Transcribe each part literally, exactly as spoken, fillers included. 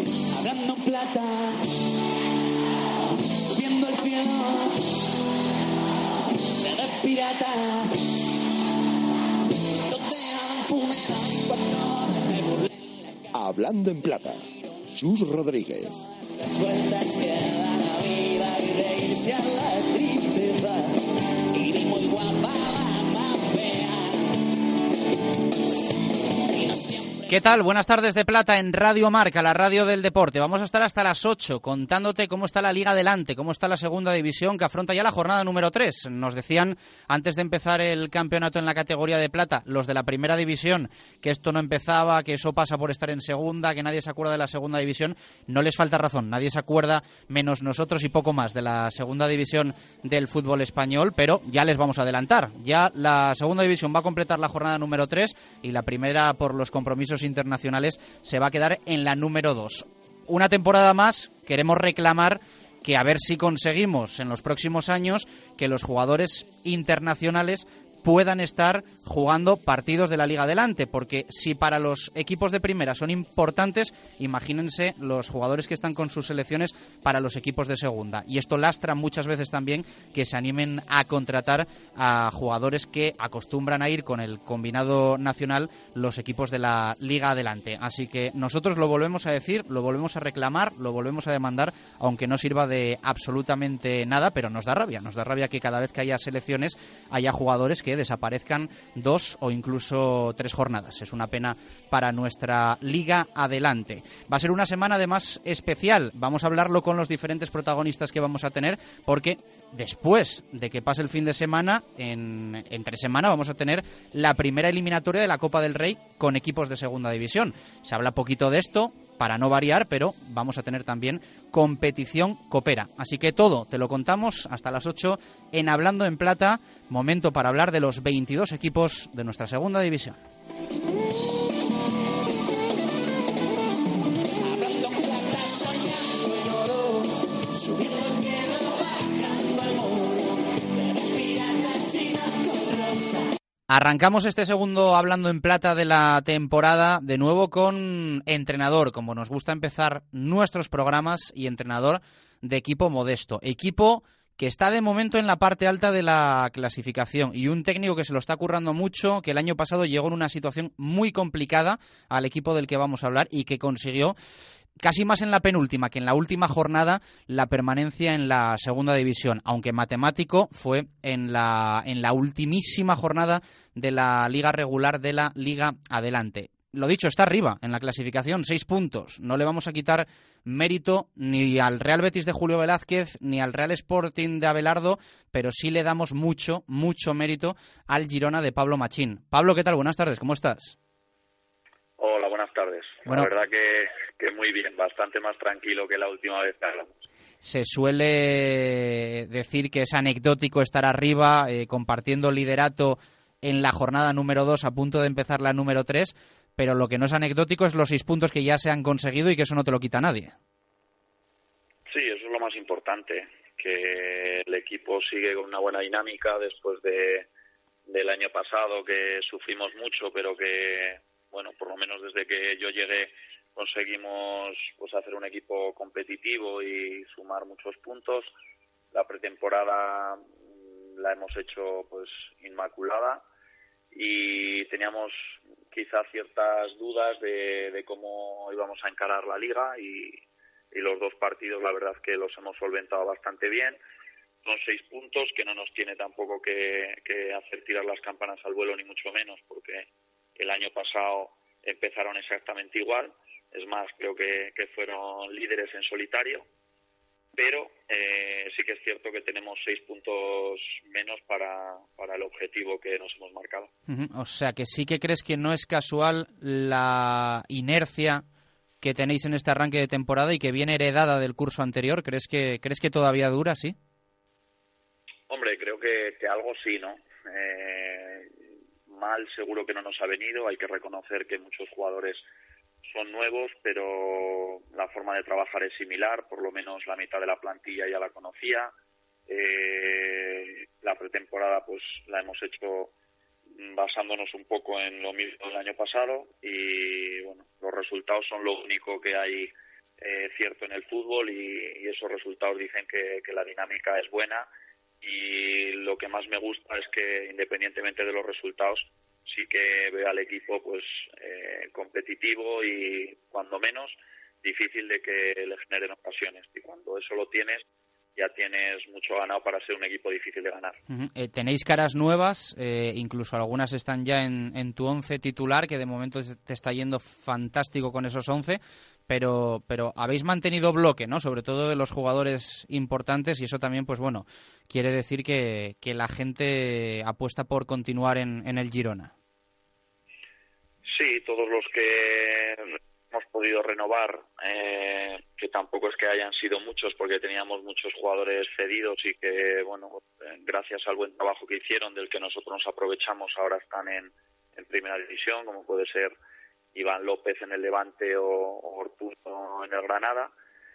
hablando en plata, subiendo al cielo, eres pirata, donde hagan funeral y cuando me burlen. Hablando en plata, Chus Rodríguez. Las sueltas que da la vida y reírse a la tristeza, y ni muy guapa la más fea. Y no siempre. ¿Qué tal? Buenas tardes de Plata en Radio Marca, la radio del deporte. Vamos a estar hasta las ocho contándote cómo está la Liga Adelante, cómo está la segunda división que afronta ya la jornada número tres. Nos decían antes de empezar el campeonato en la categoría de plata, los de la primera división, que esto no empezaba, que eso pasa por estar en segunda, que nadie se acuerda de la segunda división. No les falta razón, nadie se acuerda, menos nosotros y poco más, de la segunda división del fútbol español, pero ya les vamos a adelantar. Ya la segunda división va a completar la jornada número tres y la primera, por los compromisos internacionales, se va a quedar en la número dos. Una temporada más, queremos reclamar que a ver si conseguimos en los próximos años que los jugadores internacionales puedan estar jugando partidos de la Liga Adelante, porque si para los equipos de primera son importantes, imagínense los jugadores que están con sus selecciones para los equipos de segunda. Y esto lastra muchas veces también que se animen a contratar a jugadores que acostumbran a ir con el combinado nacional los equipos de la Liga Adelante. Así que nosotros lo volvemos a decir, lo volvemos a reclamar, lo volvemos a demandar, aunque no sirva de absolutamente nada, pero nos da rabia, nos da rabia que cada vez que haya selecciones haya jugadores que desaparezcan dos o incluso tres jornadas. Es una pena para nuestra Liga Adelante. Va a ser una semana además especial. Vamos a hablarlo con los diferentes protagonistas que vamos a tener, porque después de que pase el fin de semana, en entre semana vamos a tener la primera eliminatoria de la Copa del Rey con equipos de segunda división. Se habla poquito de esto, para no variar, pero vamos a tener también competición copera. Así que todo te lo contamos hasta las ocho en Hablando en Plata, momento para hablar de los veintidós equipos de nuestra segunda división. Arrancamos este segundo Hablando en Plata de la temporada de nuevo con entrenador, como nos gusta empezar nuestros programas, y entrenador de equipo modesto. Equipo que está de momento en la parte alta de la clasificación y un técnico que se lo está currando mucho, que el año pasado llegó en una situación muy complicada al equipo del que vamos a hablar y que consiguió casi más en la penúltima que en la última jornada la permanencia en la segunda división, aunque matemático fue en la, en la ultimísima jornada de la liga regular de la Liga Adelante. Lo dicho, está arriba en la clasificación, seis puntos. No le vamos a quitar mérito ni al Real Betis de Julio Velázquez ni al Real Sporting de Abelardo, pero sí le damos mucho, mucho mérito al Girona de Pablo Machín. Pablo, ¿qué tal? Buenas tardes, ¿cómo estás? Hola, buenas tardes. Bueno, la verdad que, que muy bien, bastante más tranquilo que la última vez que hablamos. Se suele decir que es anecdótico estar arriba, eh, compartiendo liderato en la jornada número dos, a punto de empezar la número tres, pero lo que no es anecdótico es los seis puntos que ya se han conseguido y que eso no te lo quita nadie. Sí, eso es lo más importante, que el equipo sigue con una buena dinámica después de del año pasado, que sufrimos mucho, pero que, bueno, por lo menos desde que yo llegué conseguimos pues hacer un equipo competitivo y sumar muchos puntos. La pretemporada la hemos hecho pues inmaculada y teníamos quizá ciertas dudas de, de cómo íbamos a encarar la liga y, y los dos partidos la verdad que los hemos solventado bastante bien. Son seis puntos que no nos tiene tampoco que, que hacer tirar las campanas al vuelo, ni mucho menos, porque el año pasado empezaron exactamente igual. Es más, creo que, que fueron líderes en solitario, pero eh, sí que es cierto que tenemos seis puntos menos para, para el objetivo que nos hemos marcado. Uh-huh. O sea, que sí que crees que no es casual la inercia que tenéis en este arranque de temporada y que viene heredada del curso anterior. ¿Crees que, crees que todavía dura, sí? Hombre, creo que, que algo sí, ¿no? Eh, mal seguro que no nos ha venido. Hay que reconocer que muchos jugadores son nuevos, pero la forma de trabajar es similar. Por lo menos la mitad de la plantilla ya la conocía. Eh, la pretemporada pues la hemos hecho basándonos un poco en lo mismo del año pasado y bueno, los resultados son lo único que hay eh, cierto en el fútbol y, y esos resultados dicen que, que la dinámica es buena. Y lo que más me gusta es que, independientemente de los resultados, sí que veo al equipo pues eh, competitivo y, cuando menos, difícil de que le generen ocasiones. Y cuando eso lo tienes, ya tienes mucho ganado para ser un equipo difícil de ganar. Uh-huh. Eh, tenéis caras nuevas, eh, incluso algunas están ya en, en tu once titular, que de momento te está yendo fantástico con esos once, pero pero habéis mantenido bloque, ¿no? Sobre todo de los jugadores importantes, y eso también, pues bueno, quiere decir que, que la gente apuesta por continuar en, en el Girona. Sí, todos los que hemos podido renovar, eh, que tampoco es que hayan sido muchos, porque teníamos muchos jugadores cedidos y que, bueno, gracias al buen trabajo que hicieron, del que nosotros nos aprovechamos, ahora están en, en primera división, como puede ser Iván López en el Levante o, o Ortuño en el Granada.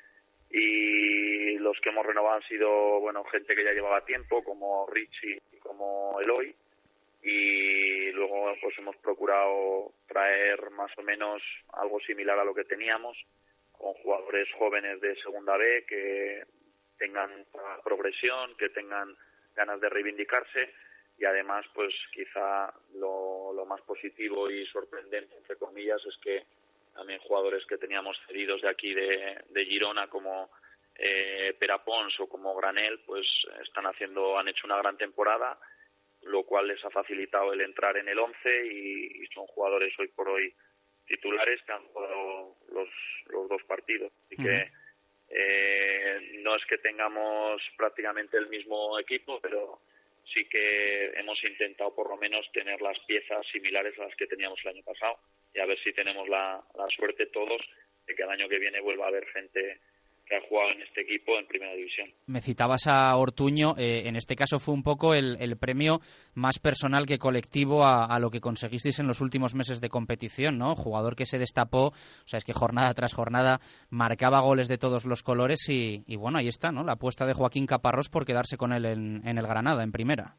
Y los que hemos renovado han sido, bueno, gente que ya llevaba tiempo, como Richie y como Eloy. Y luego pues hemos procurado traer más o menos algo similar a lo que teníamos, con jugadores jóvenes de segunda B que tengan progresión, que tengan ganas de reivindicarse, y además pues quizá lo, lo más positivo y sorprendente, entre comillas, es que también jugadores que teníamos cedidos de aquí de, de Girona, como eh, Pere Pons o como Granel, pues están haciendo, han hecho una gran temporada, lo cual les ha facilitado el entrar en el once y, y son jugadores hoy por hoy titulares que han jugado los, los dos partidos. Así uh-huh. que eh, no es que tengamos prácticamente el mismo equipo, pero sí que hemos intentado por lo menos tener las piezas similares a las que teníamos el año pasado, y a ver si tenemos la, la suerte todos de que el año que viene vuelva a haber gente que ha jugado en este equipo en primera división. Me citabas a Ortuño, eh, en este caso fue un poco el, el premio más personal que colectivo a, a lo que conseguisteis en los últimos meses de competición, ¿no? Jugador que se destapó, o sea, es que jornada tras jornada marcaba goles de todos los colores y, y bueno, ahí está, ¿no? La apuesta de Joaquín Caparrós por quedarse con él en, en el Granada, en primera.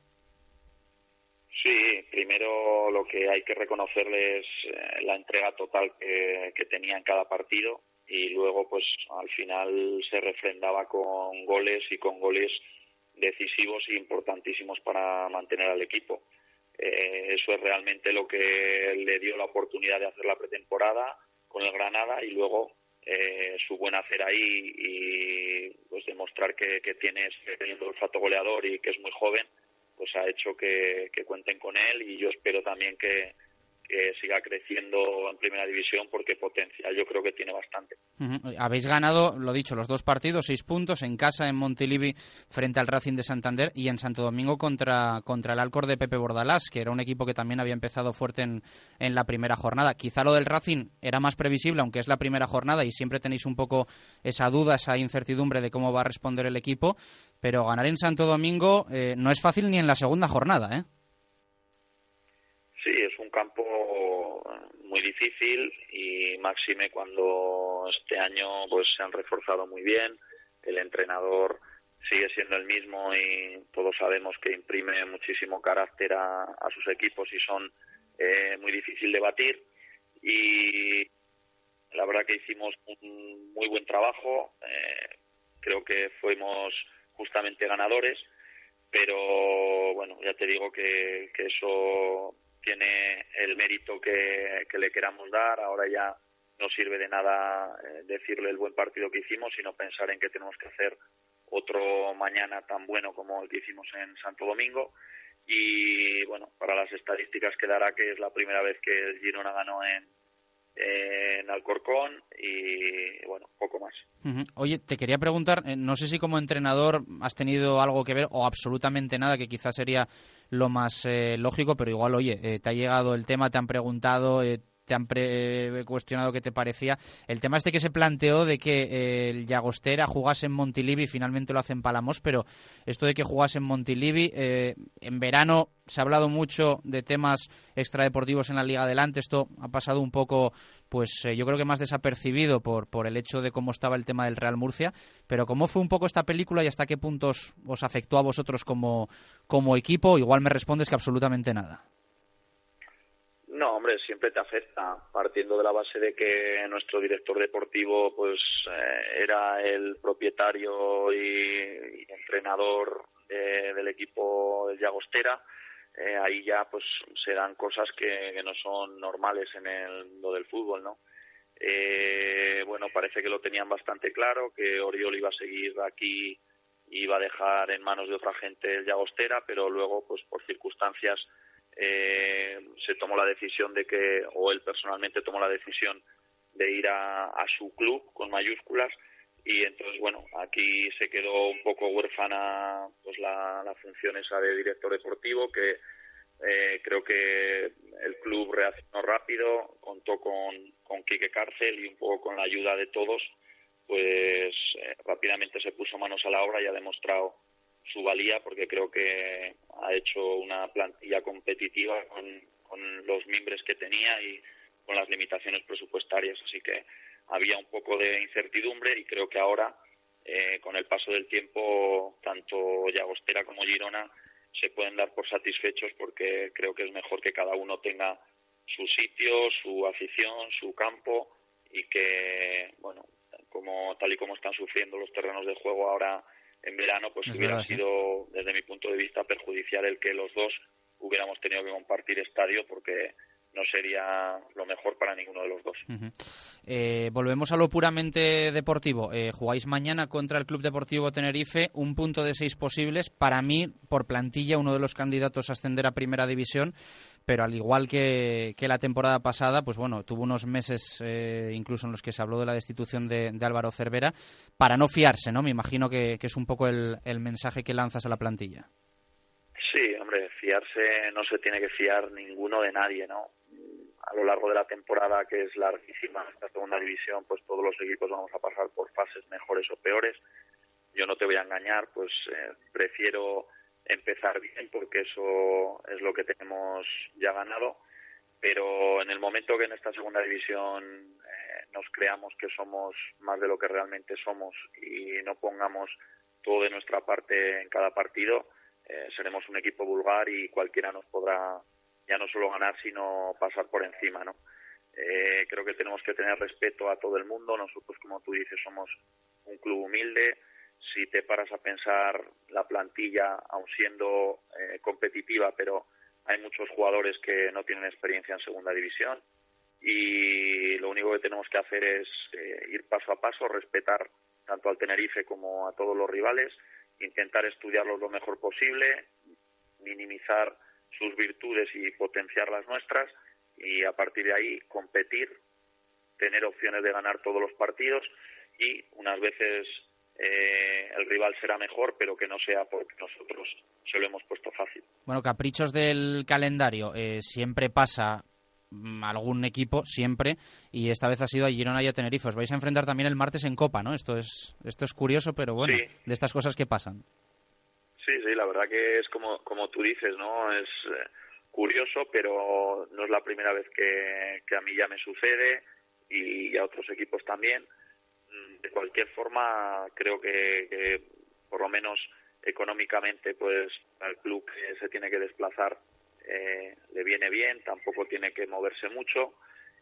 Sí, primero lo que hay que reconocerle es eh, la entrega total que, que tenía en cada partido. Y luego, pues, al final se refrendaba con goles y con goles decisivos e importantísimos para mantener al equipo. Eh, eso es realmente lo que le dio la oportunidad de hacer la pretemporada con el Granada, y luego eh, su buen hacer ahí y pues demostrar que, que tiene teniendo el olfato goleador y que es muy joven, pues ha hecho que, que cuenten con él, y yo espero también que que siga creciendo en primera división, porque potencial yo creo que tiene bastante. Uh-huh. Habéis ganado, lo dicho, los dos partidos, seis puntos, en casa en Montilivi frente al Racing de Santander y en Santo Domingo contra, contra el Alcor de Pepe Bordalás, que era un equipo que también había empezado fuerte en, en la primera jornada. Quizá lo del Racing era más previsible, aunque es la primera jornada y siempre tenéis un poco esa duda, esa incertidumbre de cómo va a responder el equipo, pero ganar en Santo Domingo eh, no es fácil ni en la segunda jornada, ¿eh? Sí, es un campo muy difícil, y máxime cuando este año pues se han reforzado muy bien, el entrenador sigue siendo el mismo y todos sabemos que imprime muchísimo carácter a, a sus equipos y son eh, muy difícil de batir, y la verdad que hicimos un muy buen trabajo, eh, creo que fuimos justamente ganadores, pero bueno, ya te digo que, que eso tiene el mérito que, que le queramos dar. Ahora ya no sirve de nada eh, decirle el buen partido que hicimos, sino pensar en que tenemos que hacer otro mañana tan bueno como el que hicimos en Santo Domingo. Y bueno, para las estadísticas quedará que es la primera vez que el Girona ganó en, en Alcorcón, y bueno, poco más. Uh-huh. Oye, te quería preguntar, no sé si como entrenador has tenido algo que ver o absolutamente nada, que quizás sería lo más eh, lógico, pero igual, oye, eh, te ha llegado el tema, te han preguntado, eh, te han pre- cuestionado qué te parecía. El tema este que se planteó de que eh, el Llagostera jugase en Montilivi, finalmente lo hace en Palamós, pero esto de que jugase en Montilivi, eh, en verano se ha hablado mucho de temas extradeportivos en la Liga Adelante, esto ha pasado un poco, pues eh, yo creo que más desapercibido por, por el hecho de cómo estaba el tema del Real Murcia, pero ¿cómo fue un poco esta película y hasta qué puntos os afectó a vosotros como, como equipo? Igual me respondes que absolutamente nada. No, hombre, siempre te afecta, partiendo de la base de que nuestro director deportivo pues eh, era el propietario y, y entrenador de, del equipo del Llagostera. Eh, ahí ya pues se dan cosas que, que no son normales en el mundo del fútbol, ¿no? Eh, bueno, parece que lo tenían bastante claro, que Oriol iba a seguir aquí y iba a dejar en manos de otra gente el Llagostera, pero luego pues por circunstancias Eh, se tomó la decisión de que, o él personalmente tomó la decisión de ir a, a su club con mayúsculas, y entonces bueno, aquí se quedó un poco huérfana pues la, la función esa de director deportivo, que eh, creo que el club reaccionó rápido, contó con, con Quique Cárcel y un poco con la ayuda de todos, pues eh, rápidamente se puso manos a la obra y ha demostrado su valía, porque creo que ha hecho una plantilla competitiva con, con los mimbres que tenía y con las limitaciones presupuestarias, así que había un poco de incertidumbre y creo que ahora eh, con el paso del tiempo tanto Llagostera como Girona se pueden dar por satisfechos, porque creo que es mejor que cada uno tenga su sitio, su afición, su campo, y que bueno, como tal y como están sufriendo los terrenos de juego ahora en verano, pues es hubiera verdad, sido, sí, desde mi punto de vista, perjudicial el que los dos hubiéramos tenido que compartir estadio, porque no sería lo mejor para ninguno de los dos. Uh-huh. Eh, volvemos a lo puramente deportivo. Eh, jugáis mañana contra el Club Deportivo Tenerife, un punto de seis posibles. Para mí, por plantilla, uno de los candidatos a ascender a Primera División, pero al igual que, que la temporada pasada, pues bueno, tuvo unos meses eh, incluso en los que se habló de la destitución de, de Álvaro Cervera, para no fiarse, ¿no? Me imagino que, que es un poco el, el mensaje que lanzas a la plantilla. Sí, hombre, fiarse no se tiene que fiar ninguno de nadie, ¿no? A lo largo de la temporada, que es larguísima, esta segunda división, pues todos los equipos vamos a pasar por fases mejores o peores. Yo no te voy a engañar, pues eh, prefiero empezar bien, porque eso es lo que tenemos ya ganado, pero en el momento que en esta segunda división eh, nos creamos que somos más de lo que realmente somos y no pongamos todo de nuestra parte en cada partido, eh, seremos un equipo vulgar y cualquiera nos podrá ya no solo ganar, sino pasar por encima, ¿no? Eh, creo que tenemos que tener respeto a todo el mundo. Nosotros, como tú dices, somos un club humilde. Si te paras a pensar la plantilla, aun siendo eh, competitiva, pero hay muchos jugadores que no tienen experiencia en segunda división, y lo único que tenemos que hacer es eh, ir paso a paso, respetar tanto al Tenerife como a todos los rivales, intentar estudiarlos lo mejor posible, minimizar sus virtudes y potenciar las nuestras, y a partir de ahí competir, tener opciones de ganar todos los partidos, y unas veces eh, el rival será mejor, pero que no sea porque nosotros se lo hemos puesto fácil. Bueno, caprichos del calendario, eh, siempre pasa mmm, algún equipo, siempre, y esta vez ha sido a Girona y a Tenerife. Os vais a enfrentar también el martes en Copa, ¿no? Esto es esto es curioso, pero bueno, sí, de estas cosas que pasan. Sí, sí, la verdad que es como como tú dices, ¿no? Es eh, curioso, pero no es la primera vez que, que a mí ya me sucede, y a otros equipos también. De cualquier forma, creo que, que por lo menos económicamente, pues al club que se tiene que desplazar eh, le viene bien, tampoco tiene que moverse mucho,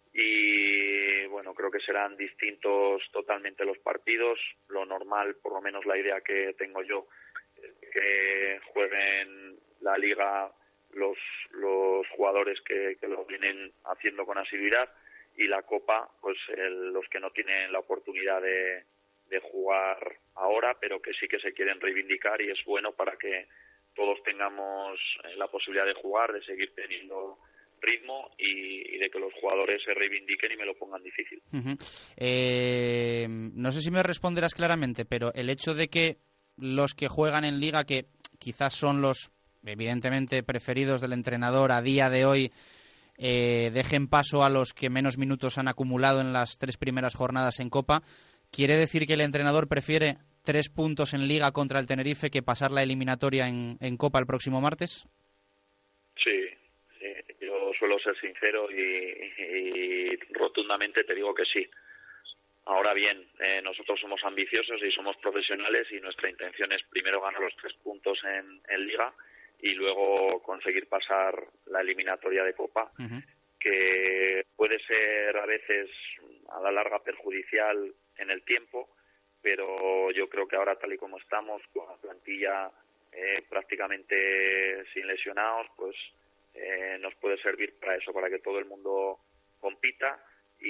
y bueno, creo que serán distintos totalmente los partidos. Lo normal, por lo menos la idea que tengo yo, es que jueguen la Liga los los jugadores que, que lo vienen haciendo con asiduidad, y la Copa, pues el, los que no tienen la oportunidad de, de jugar ahora, pero que sí que se quieren reivindicar, y es bueno para que todos tengamos la posibilidad de jugar, de seguir teniendo ritmo, y, y de que los jugadores se reivindiquen y me lo pongan difícil. Uh-huh. Eh, no sé si me responderás claramente, pero el hecho de que los que juegan en Liga, que quizás son los evidentemente preferidos del entrenador a día de hoy, eh, dejen paso a los que menos minutos han acumulado en las tres primeras jornadas en Copa, ¿quiere decir que el entrenador prefiere tres puntos en Liga contra el Tenerife que pasar la eliminatoria en, en Copa el próximo martes? Sí, sí, yo suelo ser sincero y, y rotundamente te digo que sí. Ahora bien, eh, nosotros somos ambiciosos y somos profesionales, y nuestra intención es primero ganar los tres puntos en, en Liga y luego conseguir pasar la eliminatoria de Copa, uh-huh. que que puede ser a veces a la larga perjudicial en el tiempo, pero yo creo que ahora, tal y como estamos, con la plantilla eh, prácticamente sin lesionados, pues eh, nos puede servir para eso, para que todo el mundo compita.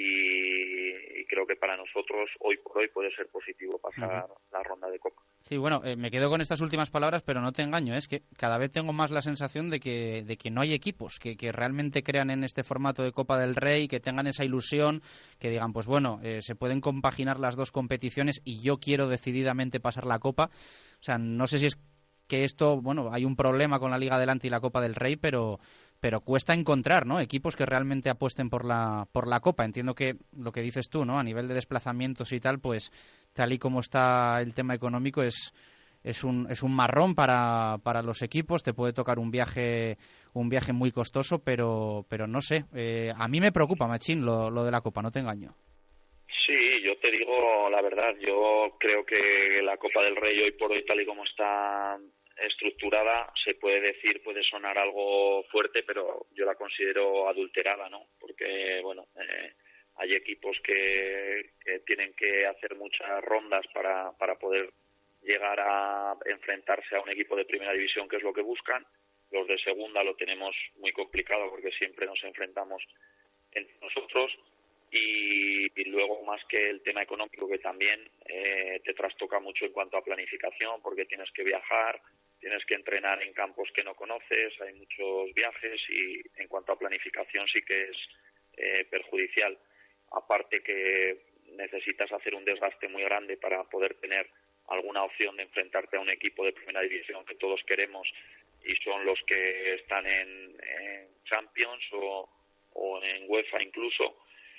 Y, y creo que para nosotros hoy por hoy puede ser positivo pasar uh-huh. la ronda de Copa. Sí, bueno, eh, me quedo con estas últimas palabras, pero no te engaño, es que cada vez tengo más la sensación de que de que no hay equipos que, que realmente crean en este formato de Copa del Rey, que tengan esa ilusión, que digan, pues bueno, eh, se pueden compaginar las dos competiciones y yo quiero decididamente pasar la Copa. O sea, no sé si es que esto, bueno, hay un problema con la Liga Adelante y la Copa del Rey, pero pero cuesta encontrar, ¿no?, equipos que realmente apuesten por la por la Copa. Entiendo que lo que dices tú, ¿no?, a nivel de desplazamientos y tal, pues tal y como está el tema económico es es un es un marrón para para los equipos. Te puede tocar un viaje un viaje muy costoso, pero pero no sé, eh, a mí me preocupa, Machín, lo, lo de la Copa, no te engaño. Sí, yo te digo la verdad, yo creo que la Copa del Rey hoy por hoy, tal y como está estructurada, se puede decir, puede sonar algo fuerte, pero yo la considero adulterada, ¿no? Porque, bueno, eh, hay equipos que, que tienen que hacer muchas rondas para, para poder llegar a enfrentarse a un equipo de primera división, que es lo que buscan. Los de segunda lo tenemos muy complicado porque siempre nos enfrentamos entre nosotros. Y, y luego, más que el tema económico, que también eh, te trastoca mucho en cuanto a planificación, porque tienes que viajar, tienes que entrenar en campos que no conoces, hay muchos viajes, y en cuanto a planificación sí que es eh, perjudicial. Aparte que necesitas hacer un desgaste muy grande para poder tener alguna opción de enfrentarte a un equipo de primera división que todos queremos y son los que están en, en Champions o, o en UEFA incluso.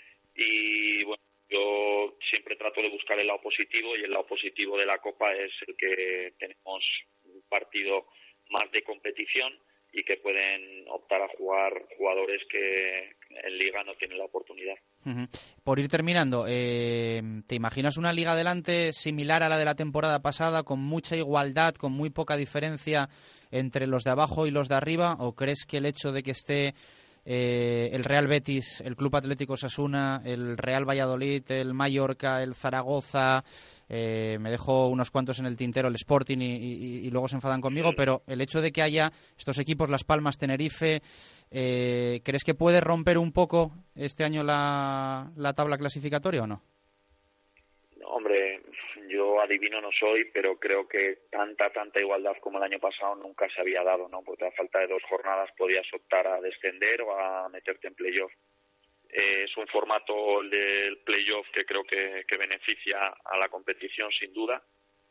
Y bueno, yo siempre trato de buscar el lado positivo, y el lado positivo de la Copa es el que tenemos un partido más de competición y que pueden optar a jugar jugadores que en Liga no tienen la oportunidad. Uh-huh. Por ir terminando, eh, ¿te imaginas una Liga Adelante similar a la de la temporada pasada, con mucha igualdad, con muy poca diferencia entre los de abajo y los de arriba? ¿O crees que el hecho de que esté Eh, el Real Betis, el Club Atlético Osasuna, el Real Valladolid, el Mallorca, el Zaragoza, eh, me dejo unos cuantos en el tintero, el Sporting, y, y, y luego se enfadan conmigo, pero el hecho de que haya estos equipos, Las Palmas, Tenerife, eh, ¿crees que puede romper un poco este año la, la tabla clasificatoria o no? Hombre, yo adivino no soy, pero creo que tanta, tanta igualdad como el año pasado nunca se había dado, ¿no? Porque a falta de dos jornadas podías optar a descender o a meterte en playoff. Eh, es un formato, el del playoff, que creo que, que beneficia a la competición sin duda,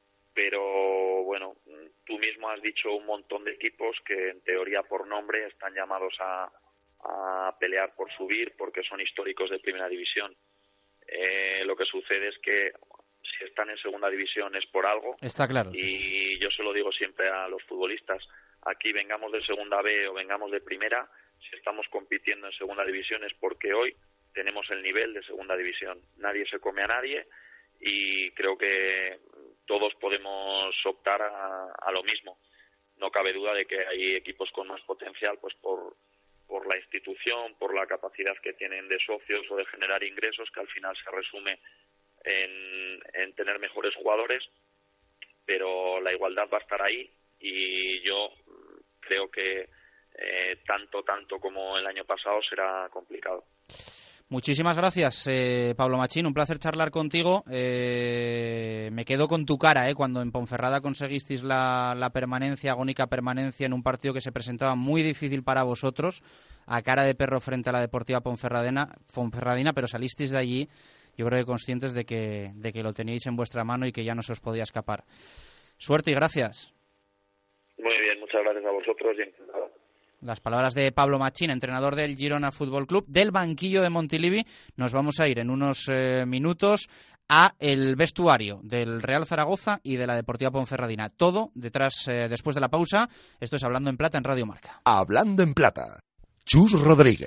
pero bueno, tú mismo has dicho un montón de equipos que en teoría por nombre están llamados a, a pelear por subir porque son históricos de primera división. Eh, lo que sucede es que si están en segunda división es por algo. Está claro. Y sí. Yo se lo digo siempre a los futbolistas, aquí vengamos de segunda B o vengamos de primera, si estamos compitiendo en segunda división es porque hoy tenemos el nivel de segunda división. Nadie se come a nadie y creo que todos podemos optar a, a lo mismo. No cabe duda de que hay equipos con más potencial, pues por por la institución, por la capacidad que tienen de socios o de generar ingresos, que al final se resume en, en tener mejores jugadores, pero la igualdad va a estar ahí y yo creo que eh, tanto, tanto como el año pasado será complicado. Muchísimas gracias, eh, Pablo Machín, un placer charlar contigo. Eh, me quedo con tu cara, eh, cuando en Ponferrada conseguisteis la, la permanencia, agónica permanencia, en un partido que se presentaba muy difícil para vosotros, a cara de perro frente a la Deportiva Ponferradina, Ponferradina, pero salisteis de allí, yo creo que conscientes de que, de que lo teníais en vuestra mano y que ya no se os podía escapar. Suerte y gracias. Muy bien, muchas gracias a vosotros y encantado. Las palabras de Pablo Machín, entrenador del Girona Fútbol Club, del banquillo de Montilivi. Nos vamos a ir en unos eh, minutos a el vestuario del Real Zaragoza y de la Deportiva Ponferradina. Todo detrás, eh, después de la pausa. Esto es Hablando en Plata en Radio Marca. Hablando en Plata. Chus Rodríguez.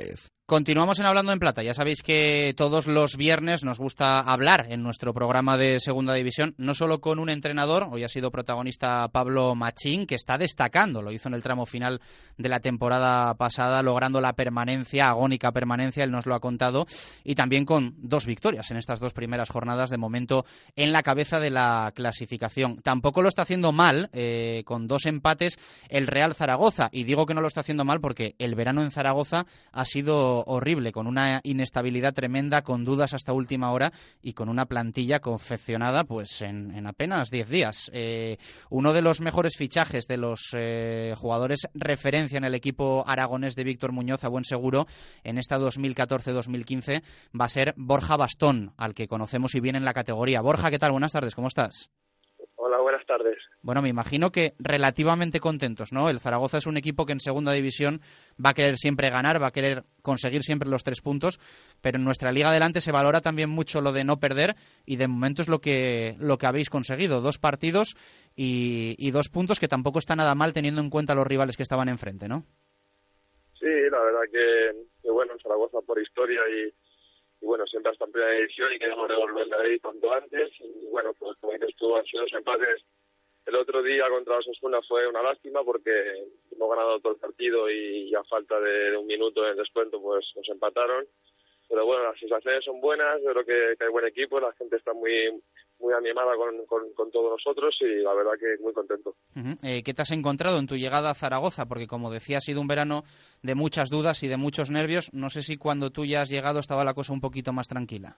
Continuamos en Hablando en Plata. Ya sabéis que todos los viernes nos gusta hablar en nuestro programa de Segunda División, no solo con un entrenador. Hoy ha sido protagonista Pablo Machín, que está destacando. Lo hizo en el tramo final de la temporada pasada, logrando la permanencia, agónica permanencia, él nos lo ha contado, y también con dos victorias en estas dos primeras jornadas, de momento en la cabeza de la clasificación. Tampoco lo está haciendo mal, eh, con dos empates, el Real Zaragoza. Y digo que no lo está haciendo mal porque el verano en Zaragoza ha sido horrible, con una inestabilidad tremenda, con dudas hasta última hora y con una plantilla confeccionada pues en, en apenas diez días. Eh, uno de los mejores fichajes de los eh, jugadores referencia en el equipo aragonés de Víctor Muñoz, a buen seguro, en esta dos mil catorce dos mil quince va a ser Borja Bastón, al que conocemos y bien en la categoría. Borja, ¿qué tal? Buenas tardes, ¿cómo estás? Hola, buenas tardes. Bueno, me imagino que relativamente contentos, ¿no? El Zaragoza es un equipo que en segunda división va a querer siempre ganar, va a querer conseguir siempre los tres puntos, pero en nuestra Liga Adelante se valora también mucho lo de no perder, y de momento es lo que lo que habéis conseguido. Dos partidos y, y dos puntos, que tampoco está nada mal teniendo en cuenta los rivales que estaban enfrente, ¿no? Sí, la verdad que, que bueno, Zaragoza por historia y y bueno, siempre hasta en primera división y queremos devolverla ahí cuanto antes. Y bueno, pues como dices tú, han sido dos empates. El otro día contra Osasuna fue una lástima porque hemos ganado todo el partido y a falta de, de un minuto en el descuento pues nos empataron. Pero bueno, las sensaciones son buenas, yo creo que, que hay buen equipo, la gente está muy muy animada con, con, con todos nosotros y la verdad que muy contento. Uh-huh. Eh, ¿Qué te has encontrado en tu llegada a Zaragoza? Porque como decía, ha sido un verano de muchas dudas y de muchos nervios. No sé si cuando tú ya has llegado estaba la cosa un poquito más tranquila.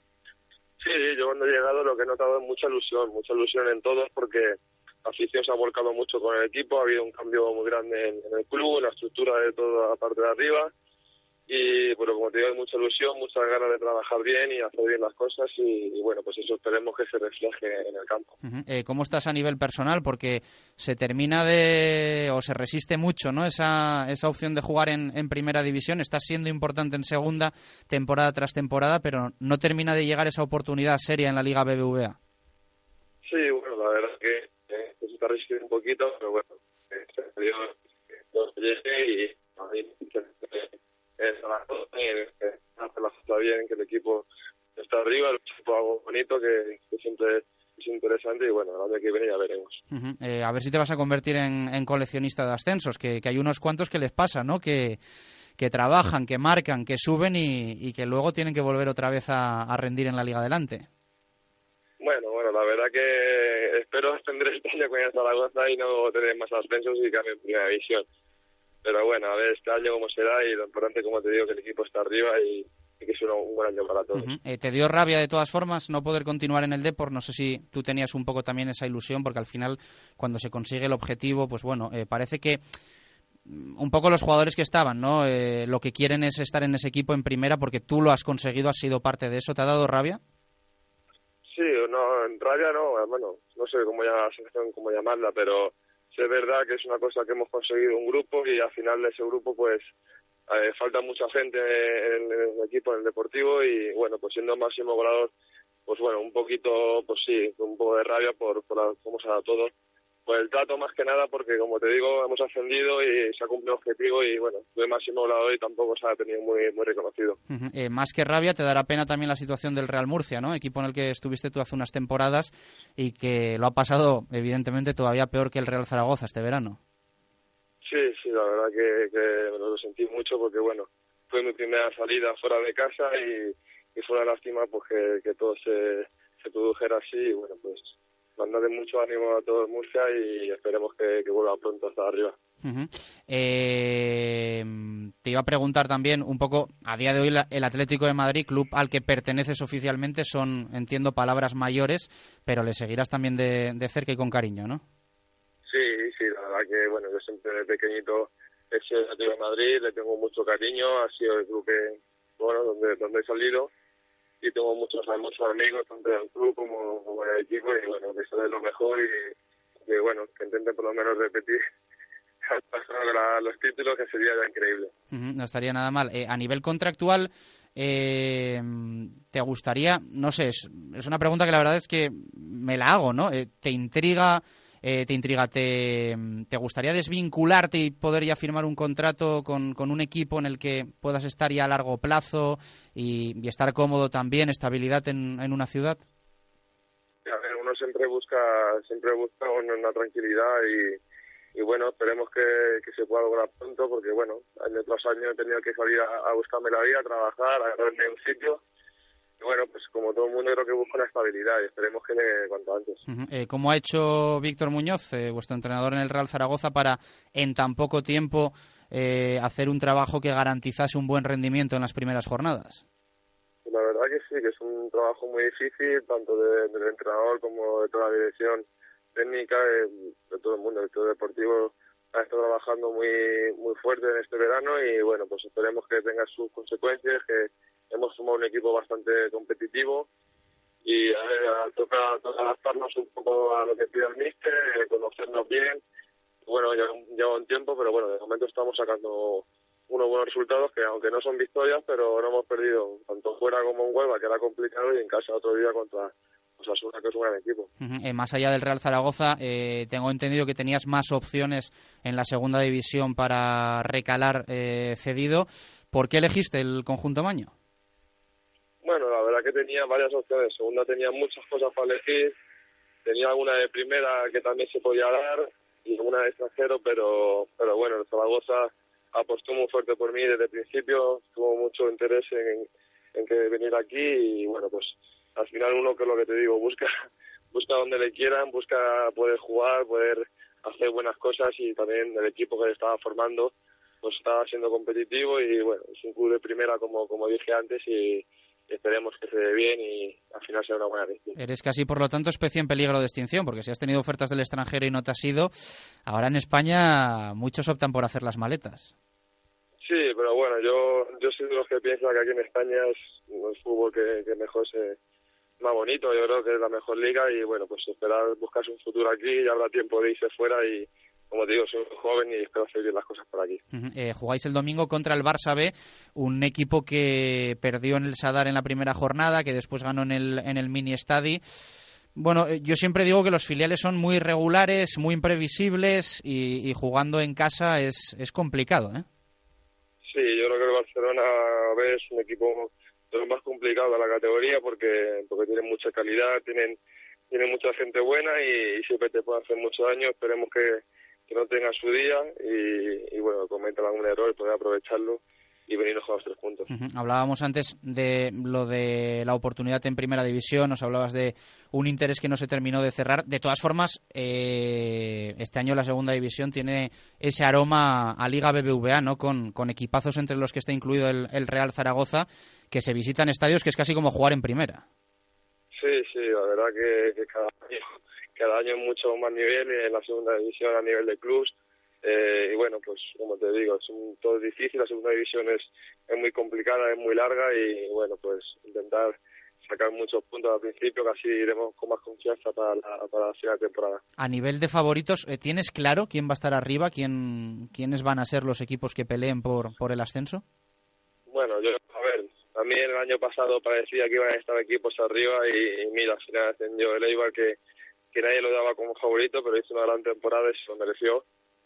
Sí, yo cuando he llegado lo que he notado es mucha ilusión, mucha ilusión en todos porque la afición se ha volcado mucho con el equipo, ha habido un cambio muy grande en, en el club, en la estructura de toda la parte de arriba. Y bueno, como te digo, hay mucha ilusión, muchas ganas de trabajar bien y hacer bien las cosas y, y bueno, pues eso esperemos que se refleje en el campo. Uh-huh. Eh, ¿Cómo estás a nivel personal? Porque se termina de, o se resiste mucho, ¿no? Esa, esa opción de jugar en, en primera división. Estás siendo importante en segunda temporada tras temporada, pero no termina de llegar esa oportunidad seria en la Liga B B V A. Sí, bueno, la verdad es que eh, se está resistiendo un poquito, pero bueno, eh, se dio no llegue y es hacerla está bien, que el equipo está arriba, el equipo algo bonito que, que siempre es interesante y bueno, el año que viene ya veremos. Uh-huh. Eh, a ver si te vas a convertir en, en coleccionista de ascensos, que, que hay unos cuantos que les pasa, ¿no? Que, que trabajan, que marcan, que suben y, y que luego tienen que volver otra vez a, a rendir en la Liga Adelante. Bueno, bueno, la verdad que espero extender este año con el Zaragoza y no tener más ascensos y cambiar en primera división. Pero bueno, a ver este año cómo será y lo importante, como te digo, que el equipo está arriba y, y que es un, un buen año para todos. Uh-huh. Eh, ¿Te dio rabia de todas formas no poder continuar en el Depor? No sé si tú tenías un poco también esa ilusión, porque al final cuando se consigue el objetivo, pues bueno, eh, parece que un poco los jugadores que estaban, ¿no? Eh, lo que quieren es estar en ese equipo en primera porque tú lo has conseguido, has sido parte de eso. ¿Te ha dado rabia? Sí, no, en rabia no, bueno, no sé cómo, ya, cómo llamarla, pero sí es verdad que es una cosa que hemos conseguido un grupo y al final de ese grupo pues eh, falta mucha gente en, en el equipo, en el deportivo y bueno, pues siendo máximo goleador, pues bueno, un poquito, pues sí, un poco de rabia por, por la, cómo se ha dado todo. Por el trato más que nada porque, como te digo, hemos ascendido y se ha cumplido el objetivo y, bueno, soy máximo goleador y tampoco se ha tenido muy muy reconocido. Uh-huh. Eh, más que rabia, te dará pena también la situación del Real Murcia, ¿no? Equipo en el que estuviste tú hace unas temporadas y que lo ha pasado, evidentemente, todavía peor que el Real Zaragoza este verano. Sí, sí, la verdad que, que me lo sentí mucho porque, bueno, fue mi primera salida fuera de casa y, y fue una lástima pues, que, que todo se, se produjera así y, bueno, pues mandarle mucho ánimo a todo Murcia y esperemos que, que vuelva pronto hasta arriba. Uh-huh. Eh, te iba a preguntar también un poco, a día de hoy la, el Atlético de Madrid, club al que perteneces oficialmente, son, entiendo, palabras mayores, pero le seguirás también de, de cerca y con cariño, ¿no? Sí, sí, la verdad que, bueno, yo siempre de pequeñito he sido el Atlético de Madrid, le tengo mucho cariño, ha sido el club que, bueno, donde, donde he salido. Y tengo muchos, muchos amigos, tanto en el club como, como en el equipo, y bueno, que eso es lo mejor y que bueno, que intente por lo menos repetir la, los títulos, que sería ya increíble. Uh-huh, no estaría nada mal. Eh, a nivel contractual, eh, ¿te gustaría, no sé, es, es una pregunta que la verdad es que me la hago, ¿no? Eh, ¿Te intriga eh, te intriga. ¿Te, ¿Te gustaría desvincularte y poder ya firmar un contrato con, con un equipo en el que puedas estar ya a largo plazo y, y estar cómodo también, estabilidad en, en una ciudad? A ver, uno siempre busca siempre busca una, una tranquilidad y, y bueno, esperemos que, que se pueda lograr pronto, porque bueno, año tras año he tenido que salir a, a buscarme la vida, a trabajar, a agarrarme un sitio. Y bueno, pues como todo el mundo creo que busca una estabilidad y esperemos que llegue cuanto antes. Uh-huh. Eh, ¿Cómo ha hecho Víctor Muñoz, eh, vuestro entrenador en el Real Zaragoza, para en tan poco tiempo eh, hacer un trabajo que garantizase un buen rendimiento en las primeras jornadas? La verdad que sí, que es un trabajo muy difícil, tanto de, del entrenador como de toda la dirección técnica, de, de todo el mundo. El club deportivo ha estado trabajando muy muy fuerte en este verano y bueno, pues esperemos que tenga sus consecuencias, que hemos formado un equipo bastante competitivo y a ver, toca, toca adaptarnos un poco a lo que pide el míster, eh, conocernos bien. Bueno, ya lleva un tiempo, pero bueno, de momento estamos sacando unos buenos resultados que aunque no son victorias, pero no hemos perdido tanto fuera como en Huelva, que era complicado, y en casa otro día contra Osasuna, que es un gran equipo. Uh-huh. Eh, más allá del Real Zaragoza, eh, tengo entendido que tenías más opciones en la segunda división para recalar eh, cedido. ¿Por qué elegiste el conjunto maño? Bueno, la verdad que tenía varias opciones. Segunda tenía muchas cosas para elegir. Tenía alguna de primera que también se podía dar y una de extranjero, pero pero bueno, el Zaragoza apostó muy fuerte por mí desde el principio, tuvo mucho interés en, en que venir aquí y bueno, pues al final uno, que es lo que te digo, busca busca donde le quieran, busca poder jugar, poder hacer buenas cosas, y también el equipo que estaba formando pues estaba siendo competitivo y bueno, es un club de primera como como dije antes y esperemos que se dé bien y al final sea una buena elección. Eres casi, por lo tanto, especie en peligro de extinción, porque si has tenido ofertas del extranjero y no te has ido, ahora en España muchos optan por hacer las maletas. Sí, pero bueno, yo yo soy de los que piensan que aquí en España es el fútbol que, que mejor se... más bonito, yo creo que es la mejor liga y bueno, pues esperar buscarse un futuro aquí, ya habrá tiempo de irse fuera y como te digo, soy un joven y espero hacer bien las cosas por aquí. Uh-huh. Eh, jugáis el domingo contra el Barça B, un equipo que perdió en el Sadar en la primera jornada, que después ganó en el, en el Mini Estadi. Bueno, eh, yo siempre digo que los filiales son muy irregulares, muy imprevisibles y, y jugando en casa es, es complicado, ¿eh? Sí, yo creo que el Barcelona B es un equipo de los más complicados de la categoría porque porque tienen mucha calidad, tienen tienen mucha gente buena y, y siempre te pueden hacer mucho daño. Esperemos que que no tenga su día y, y bueno, cometan algún error y poder aprovecharlo y venirnos con los tres puntos. Uh-huh. Hablábamos antes de lo de la oportunidad en Primera División, nos hablabas de un interés que no se terminó de cerrar. De todas formas, eh, este año la Segunda División tiene ese aroma a Liga B B V A, ¿no? Con, con equipazos entre los que está incluido el, el Real Zaragoza, que se visitan estadios que es casi como jugar en Primera. Sí, sí, la verdad que, que cada año cada año mucho más nivel en la Segunda División a nivel de clubs. Eh, y bueno, pues como te digo, es un, todo difícil, la Segunda División es, es muy complicada, es muy larga y bueno, pues intentar sacar muchos puntos al principio, que así iremos con más confianza para la, para la final de temporada. A nivel de favoritos, ¿tienes claro quién va a estar arriba? ¿Quién, ¿Quiénes van a ser los equipos que peleen por, por el ascenso? Bueno, yo, a ver, a mí el año pasado parecía que iban a estar equipos arriba y, y mira, al final ascendió el Eibar, que que nadie lo daba como favorito, pero hizo una gran temporada y se lo mereció.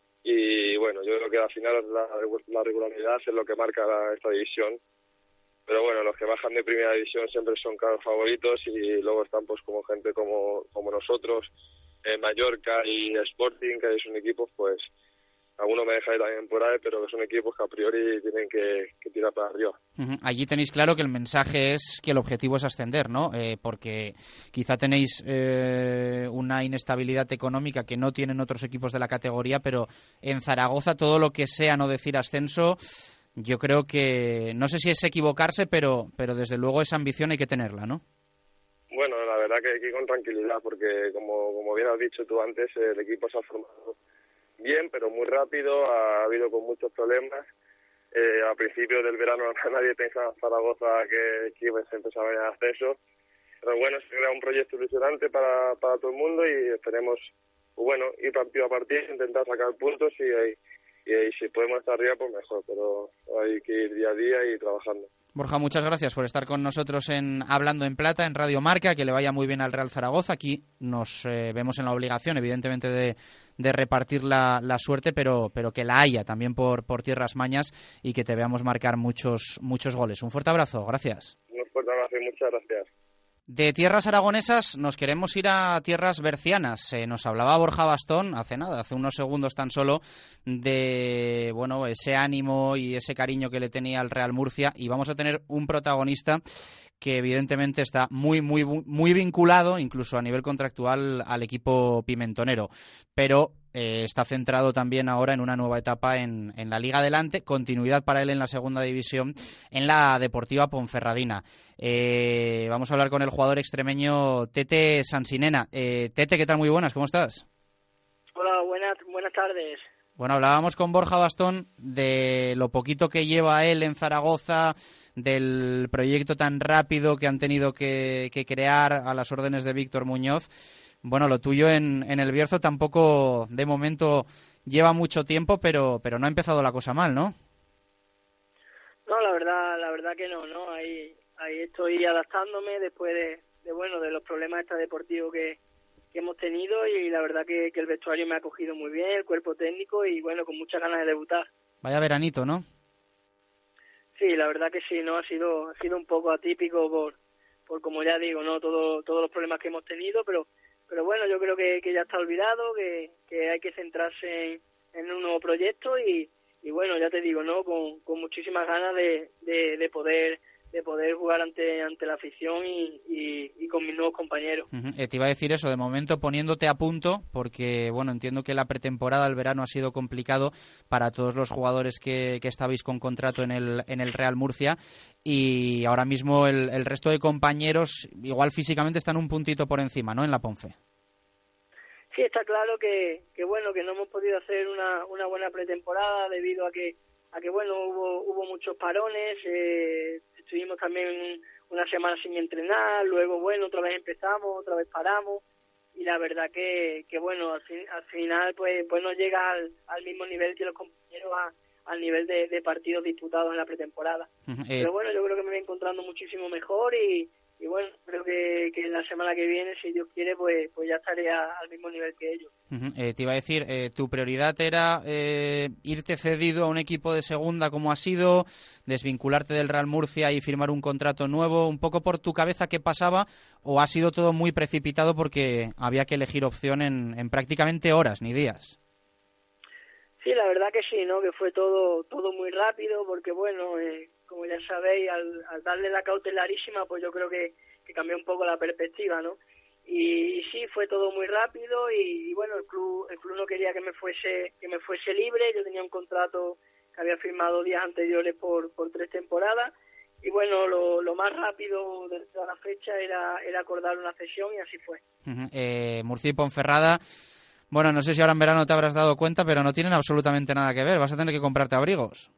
Y bueno, yo creo que al final la, la regularidad es lo que marca la, esta división. Pero bueno, los que bajan de primera división siempre son claros favoritos y luego están pues como gente como como nosotros, eh, Mallorca y Sporting, que son equipos pues algunos me dejáis también por ahí, pero que son equipos que a priori tienen que, que tirar para arriba. Uh-huh. Allí tenéis claro que el mensaje es que el objetivo es ascender, ¿no? Eh, porque quizá tenéis eh, una inestabilidad económica que no tienen otros equipos de la categoría, pero en Zaragoza todo lo que sea no decir ascenso, yo creo que, no sé si es equivocarse, pero pero desde luego esa ambición hay que tenerla, ¿no? Bueno, la verdad que aquí con tranquilidad, porque como, como bien has dicho tú antes, el equipo se ha formado bien, pero muy rápido, ha habido con muchos problemas. Eh, a principios del verano nadie pensaba en Zaragoza que, que iba a empezar a venir acceso. Pero bueno, se crea un proyecto ilusionante para, para todo el mundo y esperemos, bueno, ir partido a partido, intentar sacar puntos y, y, y si podemos estar arriba, pues mejor, pero hay que ir día a día y trabajando. Borja, muchas gracias por estar con nosotros en Hablando en Plata, en Radio Marca, que le vaya muy bien al Real Zaragoza. Aquí nos eh, vemos en la obligación, evidentemente, de, de repartir la, la suerte, pero, pero que la haya también por, por tierras mañas y que te veamos marcar muchos, muchos goles. Un fuerte abrazo, gracias. Un fuerte abrazo y muchas gracias. De tierras aragonesas nos queremos ir a tierras bercianas. Eh, nos hablaba Borja Bastón hace nada, hace unos segundos tan solo, de bueno ese ánimo y ese cariño que le tenía al Real Murcia, y vamos a tener un protagonista que evidentemente está muy muy muy vinculado, incluso a nivel contractual, al equipo pimentonero, pero eh, está centrado también ahora en una nueva etapa en, en la Liga Adelante, continuidad para él en la segunda división, en la Deportiva Ponferradina. Eh, vamos a hablar con el jugador extremeño Tete Sansinena. Eh, Tete, ¿qué tal? Muy buenas, ¿cómo estás? Hola, buenas, buenas tardes. Bueno, hablábamos con Borja Bastón de lo poquito que lleva él en Zaragoza, del proyecto tan rápido que han tenido que, que crear a las órdenes de Víctor Muñoz. Bueno, lo tuyo en, en el Bierzo tampoco, de momento, lleva mucho tiempo, pero pero no ha empezado la cosa mal, ¿no? No, la verdad la verdad que no, ¿no? Ahí ahí estoy adaptándome después de, de bueno, de los problemas extradeportivos que, que hemos tenido, y la verdad que, que el vestuario me ha acogido muy bien, el cuerpo técnico, y bueno, con muchas ganas de debutar. Vaya veranito, ¿no? Sí, la verdad que sí, no ha sido ha sido un poco atípico por por como ya digo, no todo todos los problemas que hemos tenido, pero pero bueno, yo creo que, que ya está olvidado, que, que hay que centrarse en, en un nuevo proyecto, y, y bueno, ya te digo, no, con, con muchísimas ganas de, de, de poder de poder jugar ante ante la afición y, y, y con mis nuevos compañeros. Uh-huh. Eh, te iba a decir eso, de momento poniéndote a punto, porque bueno, entiendo que la pretemporada, el verano, ha sido complicado para todos los jugadores que, que estabais con contrato en el en el Real Murcia, y ahora mismo el, el resto de compañeros igual físicamente están un puntito por encima, ¿no?, en la Ponfe. Sí, está claro que, que bueno, que no hemos podido hacer una, una buena pretemporada debido a que a que bueno, hubo hubo muchos parones, eh, estuvimos también una semana sin entrenar, luego bueno, otra vez empezamos, otra vez paramos, y la verdad que, que bueno, al, fin, al final pues pues no llega al, al mismo nivel que los compañeros a, al nivel de, de partidos disputados en la pretemporada. Uh-huh. eh. Pero bueno, yo creo que me voy encontrando muchísimo mejor, y y bueno, creo que, que la semana que viene, si Dios quiere, pues pues ya estaré a, al mismo nivel que ellos. Uh-huh. Eh, te iba a decir, eh, tu prioridad era eh, irte cedido a un equipo de segunda como ha sido, desvincularte del Real Murcia y firmar un contrato nuevo, un poco por tu cabeza qué pasaba, o ha sido todo muy precipitado porque había que elegir opción en, en prácticamente horas, ni días. Sí, la verdad que sí, ¿no? Que fue todo todo muy rápido, porque bueno, eh, como ya sabéis, al, al darle la cautelarísima, pues yo creo que, que cambió un poco la perspectiva, ¿no? Y, y sí, fue todo muy rápido, y, y bueno, el club el club no quería que me fuese que me fuese libre. Yo tenía un contrato que había firmado días anteriores por por tres temporadas, y bueno, lo, lo más rápido de la fecha era era acordar una cesión, y así fue. Uh-huh. eh, Murcia y Ponferrada, bueno, no sé si ahora en verano te habrás dado cuenta, pero no tienen absolutamente nada que ver. Vas a tener que comprarte abrigos.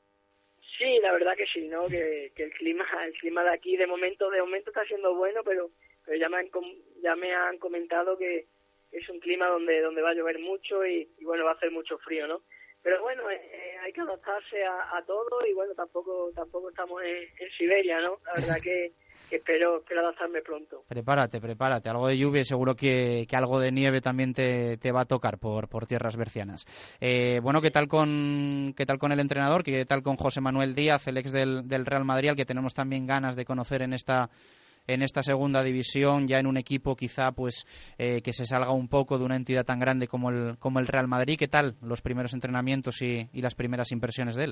Sí, la verdad que sí, ¿no? Que, que el clima el clima de aquí de momento de momento está siendo bueno, pero pero ya me han ya me han comentado que es un clima donde donde va a llover mucho, y, y bueno, va a hacer mucho frío, ¿no? Pero bueno, eh, hay que adaptarse a, a todo, y bueno, tampoco tampoco estamos en, en Siberia, ¿no? La verdad que, que espero espero adaptarme pronto. Prepárate, prepárate. Algo de lluvia y seguro que, que algo de nieve también te, te va a tocar por, por tierras bercianas. Eh, bueno, ¿qué tal con qué tal con el entrenador? ¿Qué tal con José Manuel Díaz, el ex del, del Real Madrid, al que tenemos también ganas de conocer en esta en esta segunda división, ya en un equipo quizá pues eh, que se salga un poco de una entidad tan grande como el como el Real Madrid? ¿Qué tal los primeros entrenamientos y, y las primeras impresiones de él?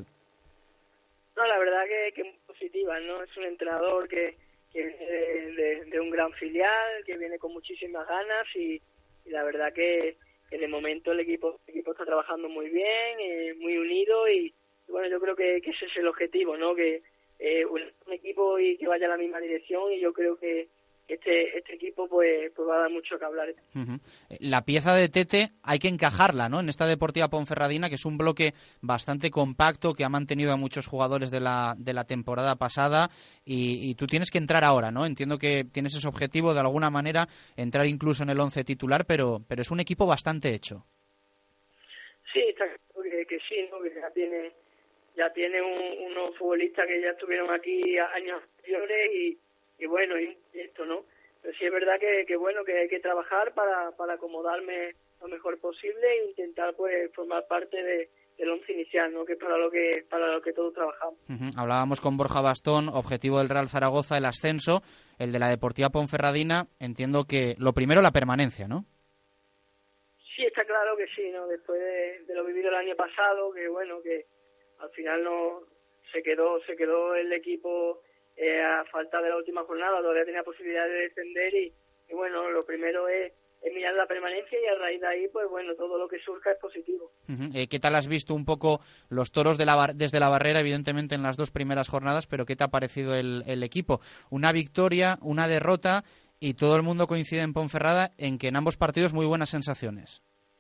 No, la verdad que, que muy positiva, ¿no? Es un entrenador que, que viene de, de, de un gran filial, que viene con muchísimas ganas, y, y la verdad que, que de momento el equipo el equipo está trabajando muy bien, eh, muy unido, y, y bueno, yo creo que, que ese es el objetivo, ¿no? Que Eh, un, un equipo y que vaya a la misma dirección, y yo creo que este este equipo pues pues va a dar mucho que hablar. Uh-huh. La pieza de Tete hay que encajarla, ¿no?, en esta Deportiva Ponferradina, que es un bloque bastante compacto, que ha mantenido a muchos jugadores de la de la temporada pasada, y, y tú tienes que entrar ahora, ¿no? Entiendo que tienes ese objetivo de alguna manera, entrar incluso en el once titular, pero pero es un equipo bastante hecho. Sí, está claro que, que sí, ¿no? Que ya tiene ya tiene un, unos futbolistas que ya estuvieron aquí a años anteriores y, y bueno, y esto, ¿no? Pero sí es verdad que, que bueno, que hay que trabajar para, para acomodarme lo mejor posible e intentar pues formar parte de, del once inicial, ¿no? Que es para lo que para lo que todos trabajamos. Uh-huh. Hablábamos con Borja Bastón, objetivo del Real Zaragoza, el ascenso, el de la Deportiva Ponferradina, entiendo que lo primero la permanencia, ¿no? Sí, está claro que sí, ¿no? Después de, de lo vivido el año pasado, que bueno, que al final no se quedó se quedó el equipo eh, a falta de la última jornada, todavía tenía posibilidad de descender y, y bueno, lo primero es, es mirar la permanencia y a raíz de ahí, pues bueno, todo lo que surja es positivo. Uh-huh. Eh, ¿Qué tal has visto un poco los toros de la bar- desde la barrera, evidentemente en las dos primeras jornadas, pero qué te ha parecido el, el equipo? Una victoria, una derrota y todo el mundo coincide en Ponferrada en que en ambos partidos muy buenas sensaciones.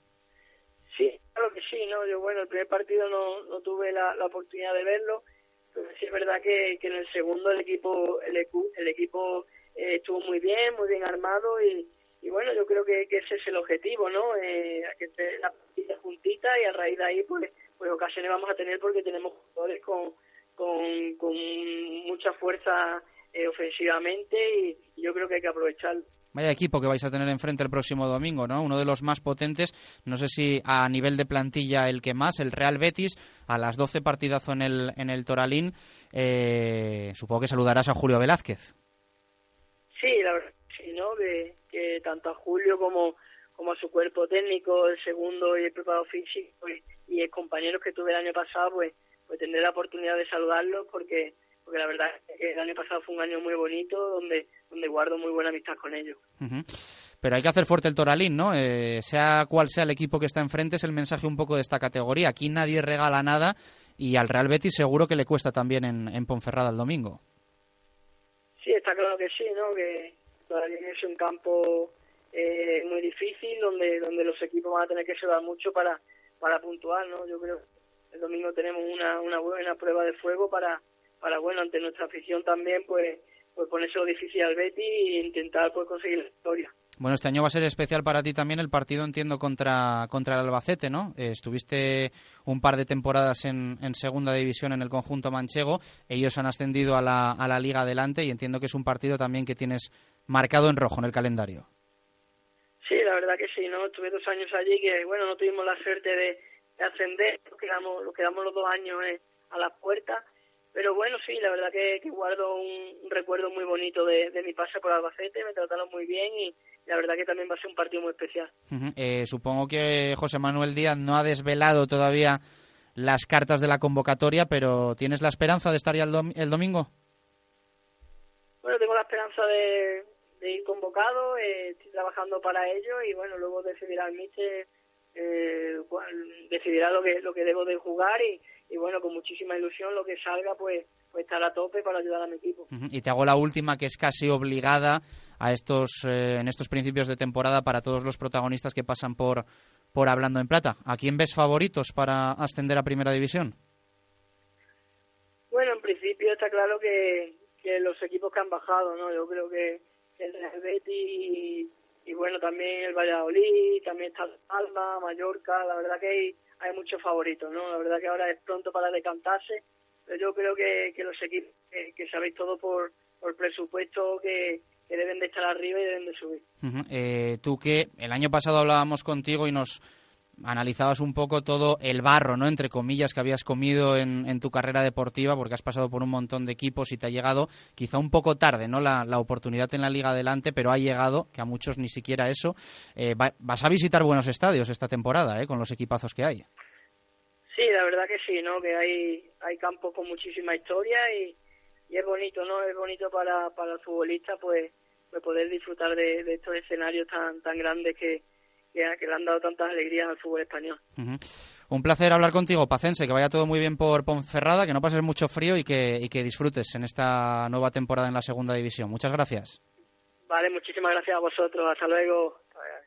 Sí, claro que sí, ¿no? Yo, bueno, el primer partido no, no tuve la, la oportunidad de verlo, pero sí es verdad que, que en el segundo el equipo el, ecu, el equipo eh, estuvo muy bien, muy bien armado y, y bueno, yo creo que, que ese es el objetivo, ¿no? Eh, que esté la partida juntita y a raíz de ahí, pues, pues ocasiones vamos a tener porque tenemos jugadores con, con, con mucha fuerza eh, ofensivamente y, y yo creo que hay que aprovecharlo. Vaya equipo que vais a tener enfrente el próximo domingo, ¿no? Uno de los más potentes, no sé si a nivel de plantilla el que más, el Real Betis, a las doce partidazo en el en el Toralín. Eh, supongo que saludarás a Julio Velázquez. Sí, la verdad, sí, ¿no? Que, que tanto a Julio como, como a su cuerpo técnico, el segundo y el preparado físico y, y el compañeros que tuve el año pasado, pues, pues tendré la oportunidad de saludarlos porque porque la verdad es que el año pasado fue un año muy bonito donde donde guardo muy buena amistad con ellos. Uh-huh. Pero hay que hacer fuerte el Toralín, ¿no? Eh, sea cual sea el equipo que está enfrente, es el mensaje un poco de esta categoría. Aquí nadie regala nada y al Real Betis seguro que le cuesta también en, en Ponferrada el domingo. Sí, está claro que sí, ¿no? Que Toralín es un campo eh, muy difícil donde donde los equipos van a tener que sudar mucho para para puntuar, ¿no? Yo creo que el domingo tenemos una una buena prueba de fuego para para bueno, ante nuestra afición también, pues pues ponérselo difícil al Betis e intentar pues conseguir la victoria. Bueno, este año va a ser especial para ti también el partido, entiendo, contra contra el Albacete, ¿no? Eh, estuviste un par de temporadas en, en segunda división en el conjunto manchego, ellos han ascendido a la, a la Liga Adelante y entiendo que es un partido también que tienes marcado en rojo en el calendario. Sí, la verdad que sí, ¿no? Estuve dos años allí que, bueno, no tuvimos la suerte de, de ascender, nos quedamos, nos quedamos los dos años eh, a las puertas. Pero bueno, sí, la verdad que, que guardo un, un recuerdo muy bonito de, de mi pase por Albacete, me trataron muy bien y la verdad que también va a ser un partido muy especial. Uh-huh. Eh, supongo que José Manuel Díaz no ha desvelado todavía las cartas de la convocatoria, pero ¿tienes la esperanza de estar ya el, dom- el domingo? Bueno, tengo la esperanza de, de ir convocado, eh, estoy trabajando para ello y bueno, luego decidirá el míster, eh, cuál, decidirá lo que lo que debo de jugar y y bueno, con muchísima ilusión lo que salga pues pues estar a tope para ayudar a mi equipo. Uh-huh. Y te hago la última, que es casi obligada a estos eh, en estos principios de temporada para todos los protagonistas que pasan por por Hablando en Plata. ¿A quién ves favoritos para ascender a Primera División? Bueno, en principio está claro que, que los equipos que han bajado, ¿no? Yo creo que el Real Betis y, y bueno, también el Valladolid, también está Palma, Mallorca, la verdad que hay hay muchos favoritos, ¿no? La verdad que ahora es pronto para decantarse, pero yo creo que, que los equipos que, que sabéis todo por, por presupuesto que, que deben de estar arriba y deben de subir. Uh-huh. Eh, tú que el año pasado hablábamos contigo y nos analizabas un poco todo el barro, ¿no?, entre comillas, que habías comido en, en tu carrera deportiva, porque has pasado por un montón de equipos y te ha llegado quizá un poco tarde, ¿no?, la, la oportunidad en la Liga Adelante, pero ha llegado, que a muchos ni siquiera eso. Eh, va, vas a visitar buenos estadios esta temporada, ¿eh?, con los equipazos que hay. Sí, la verdad que sí, ¿no?, que hay hay campos con muchísima historia y, y es bonito, ¿no?, es bonito para, para el futbolista pues, pues poder disfrutar de, de estos escenarios tan tan grandes que que le han dado tantas alegrías al fútbol español. Uh-huh. Un placer hablar contigo, Pacense, que vaya todo muy bien por Ponferrada, que no pases mucho frío y que, y que disfrutes en esta nueva temporada en la segunda división. Muchas gracias. Vale, muchísimas gracias a vosotros. Hasta luego.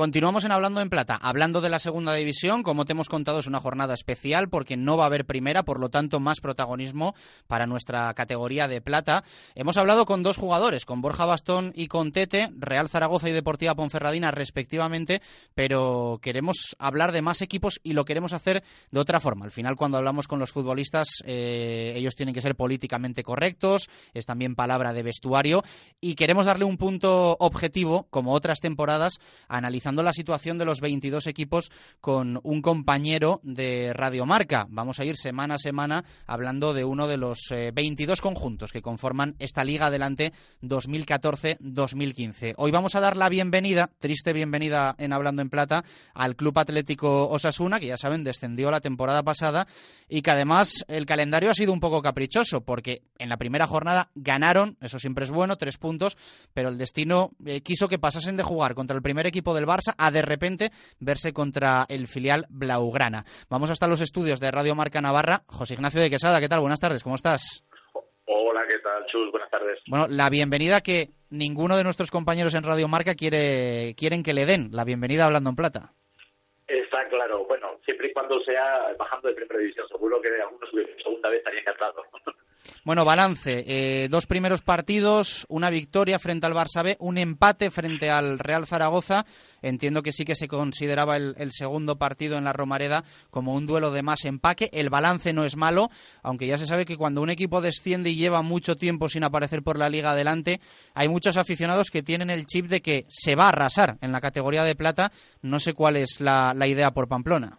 Continuamos en Hablando en Plata, hablando de la segunda división. Como te hemos contado, es una jornada especial porque no va a haber primera, por lo tanto más protagonismo para nuestra categoría de plata. Hemos hablado con dos jugadores, con Borja Bastón y con Tete, Real Zaragoza y Deportiva Ponferradina respectivamente, pero queremos hablar de más equipos y lo queremos hacer de otra forma. Al final, cuando hablamos con los futbolistas, eh, ellos tienen que ser políticamente correctos, es también palabra de vestuario, y queremos darle un punto objetivo, como otras temporadas, analizando la situación de los veintidós equipos con un compañero de Radio Marca. Vamos a ir semana a semana hablando de uno de los eh, veintidós conjuntos que conforman esta Liga Adelante dos mil catorce dos mil quince. Hoy vamos a dar la bienvenida, triste bienvenida en Hablando en Plata, al Club Atlético Osasuna, que ya saben, descendió la temporada pasada y que además el calendario ha sido un poco caprichoso porque en la primera jornada ganaron, eso siempre es bueno, tres puntos, pero el destino eh, quiso que pasasen de jugar contra el primer equipo del Barça a de repente verse contra el filial blaugrana. Vamos hasta los estudios de Radio Marca Navarra. José Ignacio de Quesada, ¿qué tal? Buenas tardes, ¿cómo estás? Hola, ¿qué tal, Chus? Buenas tardes. Bueno, la bienvenida que ninguno de nuestros compañeros en Radio Marca quiere quieren que le den, la bienvenida Hablando en Plata. Está claro, bueno, siempre y cuando sea bajando de primera división, seguro que algunos segunda vez estaría encantado. Bueno, balance, eh, dos primeros partidos, una victoria frente al Barça B, un empate frente al Real Zaragoza. Entiendo que sí que se consideraba el, el segundo partido en la Romareda como un duelo de más empaque. El balance no es malo, aunque ya se sabe que cuando un equipo desciende y lleva mucho tiempo sin aparecer por la Liga adelante, hay muchos aficionados que tienen el chip de que se va a arrasar en la categoría de plata. No sé cuál es la, la idea por Pamplona.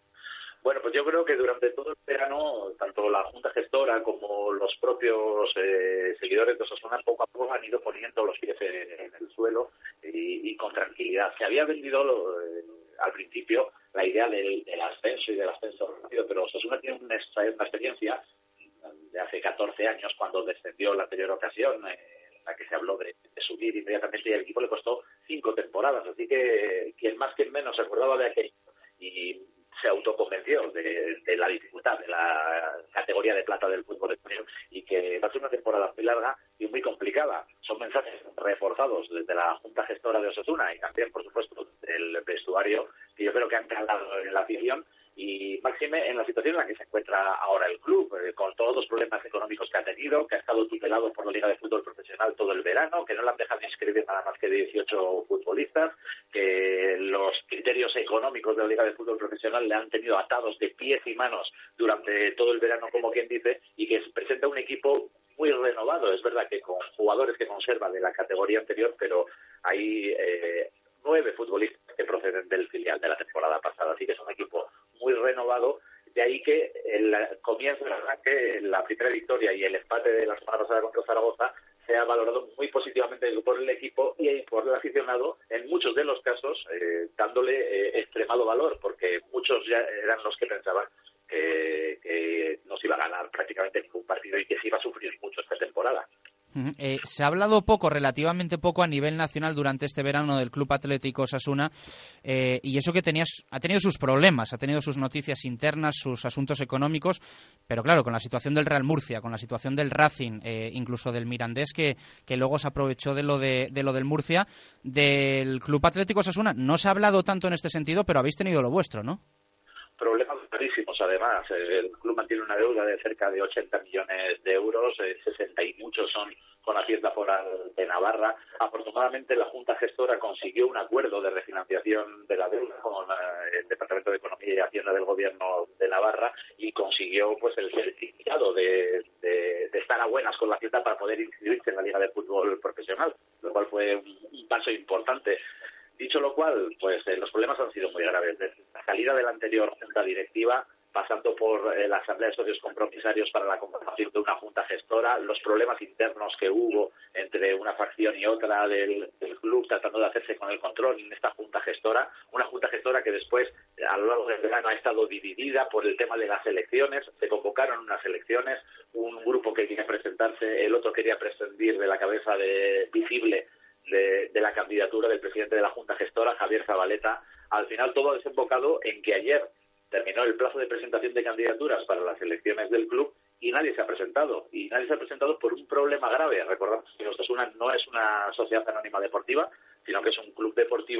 Bueno, pues yo creo que durante todo el verano, tanto la Junta Gestora como los propios eh, seguidores de Osasuna poco a poco han ido poniendo los pies en, en el suelo y, y con tranquilidad. Se había vendido eh, al principio la idea del, del ascenso y del ascenso rápido, pero Osasuna tiene una, una experiencia de hace catorce años, cuando descendió la anterior ocasión, eh, en la que se habló de, de subir inmediatamente, y al equipo le costó cinco temporadas. Así que quien más, quien menos se acordaba de aquello y se autoconvenció de, de la dificultad de la categoría de plata del fútbol español y que va a ser una temporada muy larga y muy complicada. Son mensajes reforzados desde la Junta Gestora de Osasuna y también, por supuesto, del vestuario, que yo creo que han calado en la afición y máxime en la situación en la que se encuentra ahora el club, eh, con todos los problemas económicos que ha tenido, que ha estado tutelado por la Liga de Fútbol Profesional todo el verano, que no le han dejado inscribir nada más que dieciocho futbolistas, que los criterios económicos de la Liga de Fútbol Profesional le han tenido atados de pies y manos durante todo el verano, como quien dice, y que presenta un equipo muy renovado. Es verdad que con jugadores que conserva de la categoría anterior, pero hay eh, nueve futbolistas que proceden del filial de la temporada pasada, así que es un equipo muy renovado. De ahí que el comienzo del arranque, la primera victoria y el empate de la semana pasada contra Zaragoza se ha valorado muy positivamente por el equipo y por el aficionado, en muchos de los casos eh, dándole eh, extremado valor, porque muchos ya eran los que pensaban que, que no se iba a ganar prácticamente ningún partido y que se iba a sufrir mucho esta temporada. Eh, se ha hablado poco, relativamente poco a nivel nacional durante este verano del Club Atlético Osasuna, eh, y eso que tenías, ha tenido sus problemas, ha tenido sus noticias internas, sus asuntos económicos, pero claro, con la situación del Real Murcia, con la situación del Racing, eh, incluso del Mirandés, que, que luego se aprovechó de lo, de, de lo del Murcia, del Club Atlético Osasuna, no se ha hablado tanto en este sentido, pero habéis tenido lo vuestro, ¿no? Problemas clarísimos, además. El club mantiene una deuda de cerca de ochenta millones de euros, sesenta y muchos son con Hacienda Foral de Navarra. Afortunadamente, la Junta Gestora consiguió un acuerdo de refinanciación de la deuda con el Departamento de Economía y Hacienda del Gobierno de Navarra y consiguió pues el certificado de, de, de estar a buenas con la Hacienda para poder inscribirse en la Liga de Fútbol Profesional, lo cual fue un, un paso importante. Dicho lo cual, pues eh, los problemas han sido muy graves. Desde la salida de la anterior junta directiva, pasando por eh, la asamblea de socios compromisarios para la conformación de una junta gestora, los problemas internos que hubo entre una facción y otra del, del club tratando de hacerse con el control en esta junta gestora, una junta gestora que después, a lo largo del verano, ha estado dividida por el tema de las elecciones. Se convocaron unas elecciones, un grupo que quería presentarse, el otro quería prescindir de la cabeza de visible De, de la candidatura del presidente de la Junta Gestora, Javier Zabaleta. Al final todo ha desembocado en que ayer terminó el plazo de presentación de candidaturas para las elecciones del club y nadie se ha presentado. Y nadie se ha presentado por un problema grave. Recordamos que Osasuna no es una sociedad anónima deportiva, sino que es un club deportivo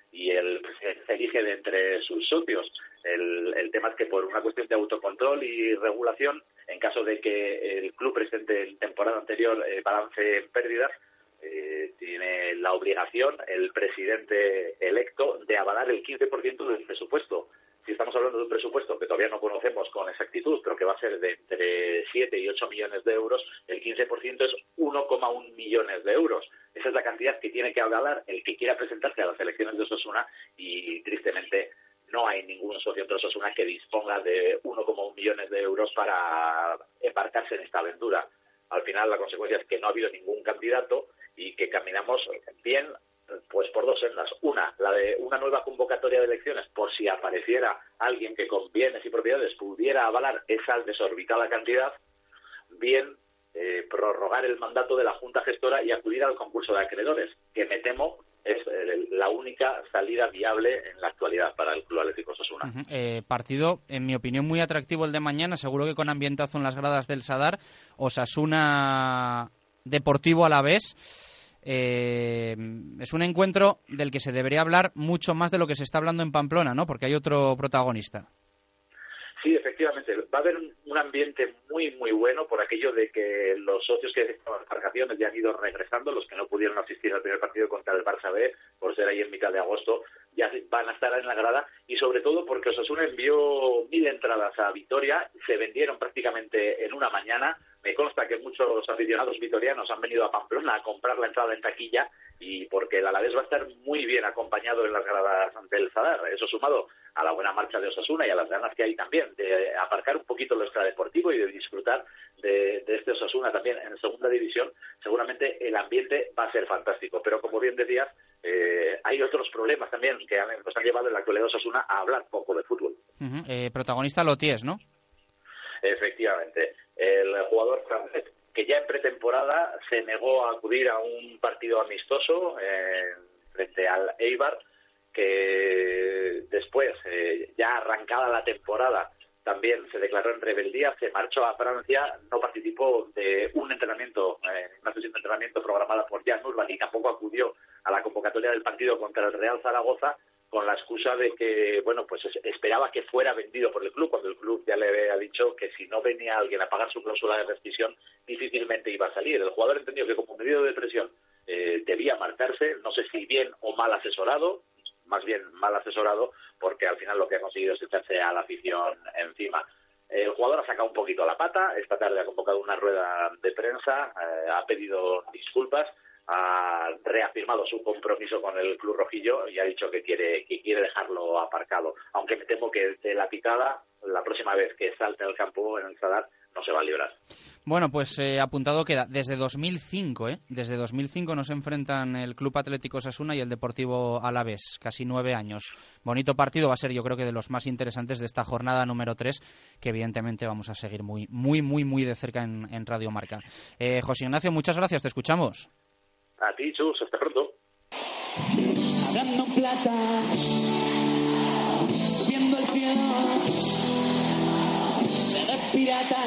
y el se elige de entre sus socios. El, el tema es que por una cuestión de autocontrol y regulación, en caso de que el club presente en temporada anterior eh, balance en pérdidas, eh, tiene la obligación el presidente electo de avalar el quince por ciento del presupuesto. Si estamos hablando de un presupuesto que todavía no conocemos con exactitud, pero que va a ser de entre siete y ocho millones de euros, el quince por ciento es uno coma uno millones de euros. Esa es la cantidad que tiene que avalar el que quiera presentarse a las elecciones de Osasuna, y tristemente no hay ningún socio de Osasuna que disponga de uno coma uno millones de euros para embarcarse en esta aventura. Al final la consecuencia es que no ha habido ningún candidato y que caminamos bien pues por dos sendas. Una, la de una nueva convocatoria de elecciones, por si apareciera alguien que con bienes y propiedades pudiera avalar esa desorbitada cantidad. Bien, eh, prorrogar el mandato de la Junta Gestora y acudir al concurso de acreedores, que me temo es eh, la única salida viable en la actualidad para el Club Atlético Osasuna. Uh-huh. Eh, partido, en mi opinión, muy atractivo el de mañana, seguro que con ambientazo en las gradas del Sadar. Osasuna Deportivo Alavés. Eh, es un encuentro del que se debería hablar mucho más de lo que se está hablando en Pamplona, ¿no? Porque hay otro protagonista. Sí, efectivamente. Va a haber un, un ambiente muy, muy bueno por aquello de que los socios que estaban en vacaciones ya han ido regresando, los que no pudieron asistir al primer partido contra el Barça B, por ser ahí en mitad de agosto, ya van a estar en la grada, y sobre todo porque Osasuna envió mil entradas a Vitoria, se vendieron prácticamente en una mañana. Me consta que muchos aficionados vitorianos han venido a Pamplona a comprar la entrada en taquilla, y porque el Alavés va a estar muy bien acompañado en las gradas del Sadar. Eso sumado a la buena marcha de Osasuna y a las ganas que hay también de aparcar un poquito lo extradeportivo y de disfrutar de, de este Osasuna también en segunda división, seguramente el ambiente va a ser fantástico. Pero como bien decías, eh, hay otros problemas también que han, nos han llevado en la actualidad Osasuna a hablar poco de fútbol. Uh-huh. Eh, protagonista Loties, ¿no? Efectivamente. El jugador francés, que ya en pretemporada se negó a acudir a un partido amistoso eh, frente al Eibar, que después, eh, ya arrancada la temporada, también se declaró en rebeldía, se marchó a Francia, no participó de un entrenamiento, eh, una sesión de entrenamiento programada por Jan Urban, y tampoco acudió a la convocatoria del partido contra el Real Zaragoza, con la excusa de que, bueno, pues esperaba que fuera vendido por el club, cuando el club ya le había dicho que si no venía alguien a pagar su cláusula de rescisión, difícilmente iba a salir. El jugador entendió que como medida de presión eh, debía marcharse, no sé si bien o mal asesorado, más bien mal asesorado, porque al final lo que ha conseguido es echarse a la afición encima. El jugador ha sacado un poquito la pata, esta tarde ha convocado una rueda de prensa, eh, ha pedido disculpas, ha reafirmado su compromiso con el club rojillo y ha dicho que quiere que quiere dejarlo aparcado, aunque me temo que de la picada la próxima vez que salte al campo en el Sadar no se va a librar. Bueno, pues eh, apuntado queda. Desde dos mil cinco, ¿eh? Desde dos mil cinco nos enfrentan el Club Atlético Osasuna y el Deportivo Alavés, casi nueve años. Bonito partido, va a ser yo creo que de los más interesantes de esta jornada número tres, que evidentemente vamos a seguir muy, muy, muy, muy de cerca en, en Radio Marca. Eh, José Ignacio, muchas gracias, te escuchamos. A ti, Chus, hasta pronto. Hablando en plata, subiendo al cielo, de pirata,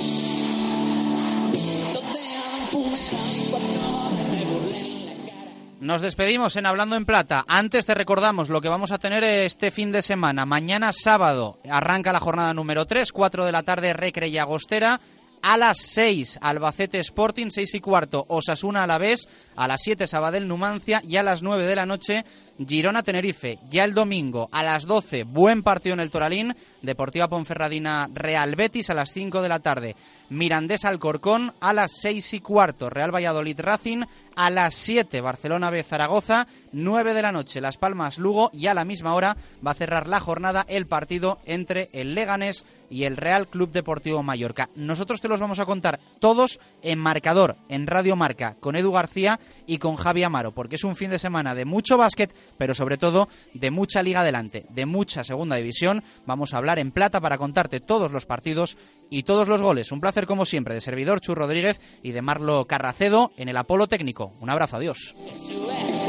donde haga un funeral y cuando me burlen la cara. Nos despedimos en Hablando en Plata. Antes te recordamos lo que vamos a tener este fin de semana. Mañana sábado arranca la jornada número tres, cuatro de la tarde, Recre y Agostera. A las seis, Albacete Sporting, seis y cuarto, Osasuna Alavés, a las siete, Sabadell Numancia, y a las nueve de la noche, Girona Tenerife. Ya el domingo, a las doce, buen partido en el Toralín, Deportiva Ponferradina Real Betis, a las cinco de la tarde, Mirandés Alcorcón, a las seis y cuarto, Real Valladolid Racing, a las siete, Barcelona B Zaragoza, nueve de la noche, Las Palmas Lugo, y a la misma hora va a cerrar la jornada el partido entre el Leganés y el Real Club Deportivo Mallorca. Nosotros te los vamos a contar todos en Marcador, en Radio Marca, con Edu García y con Javi Amaro, porque es un fin de semana de mucho básquet, pero sobre todo de mucha liga adelante, de mucha segunda división. Vamos a hablar en plata para contarte todos los partidos y todos los goles. Un placer como siempre de servidor Chus Rodríguez y de Marlo Carracedo en el Apolo Técnico. Un abrazo, adiós.